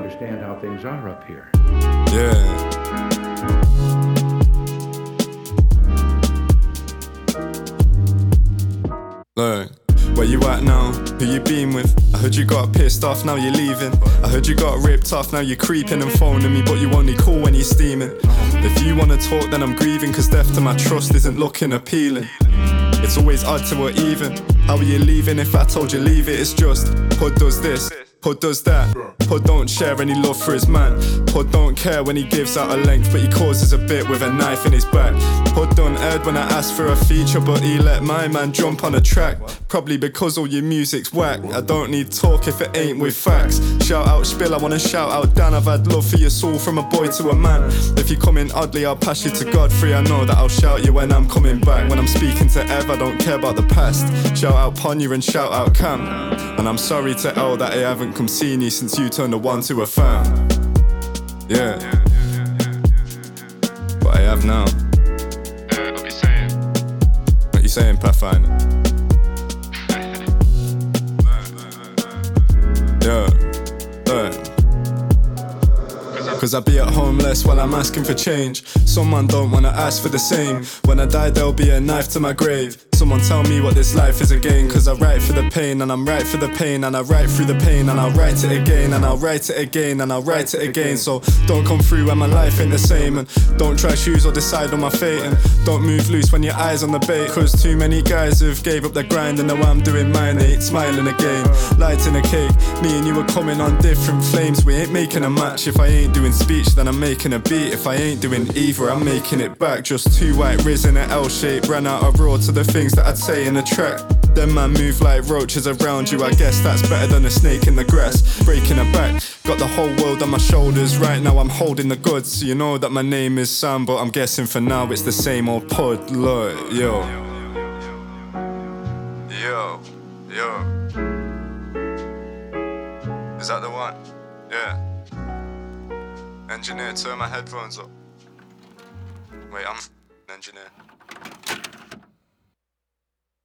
understand how things are up here. Yeah. Look, where you at now? Who you been with? I heard you got pissed off, now you're leaving. I heard you got ripped off, now you're creeping and phoning me, but you only call when you're steaming. If you wanna talk, then I'm grieving, cause death to my trust isn't looking appealing. It's always odd to we're even. How are you leaving if I told you leave it? It's just, Pud does this, Pud does that. Pud don't share any love for his man. Pud don't care when he gives out a length, but he causes a bit with a knife in his back. Pud done heard when I asked for a feature, but he let my man jump on a track. Probably because all your music's whack. I don't need talk if it ain't with facts. Shout out Spill, I wanna shout out Dan. I've had love for your soul from a boy to a man. If you come in oddly, I'll pass you to Godfrey. I know that I'll shout you when I'm coming back. When I'm speaking to Ev, I don't care about the past. Shout out Ponya and shout out Cam. And I'm sorry to El that I haven't come seen you since you turned a 1 to a fan. Yeah, but I have now. What you saying? What you saying, Pathfinder? Yeah, look. Cause I be at home less while I'm asking for change. Someone don't wanna ask for the same. When I die there'll be a knife to my grave. Someone tell me what this life is again. Cause I write for the pain and I'm right for the pain. And I write through the pain and I'll write it again. And I'll write it again and I'll write it again. So don't come through when my life ain't the same. And don't try choose or decide on my fate. And don't move loose when your eyes on the bait. Cause too many guys have gave up their grind. And now I'm doing mine, they ain't smiling again. Lighting a cake, me and you are coming on different flames. We ain't making a match. If I ain't doing speech then I'm making a beat. If I ain't doing either I'm making it back. Just two white riz in an L shape. Ran out of raw to the things that I'd say in a track. Then man move like roaches around you. I guess that's better than a snake in the grass. Breaking a back, got the whole world on my shoulders. Right now I'm holding the goods. So you know that my name is Sam, but I'm guessing for now it's the same old Pud. Look, yo. Yo, yo. Is that the one? Yeah. Engineer, turn my headphones up. Wait, I'm an engineer.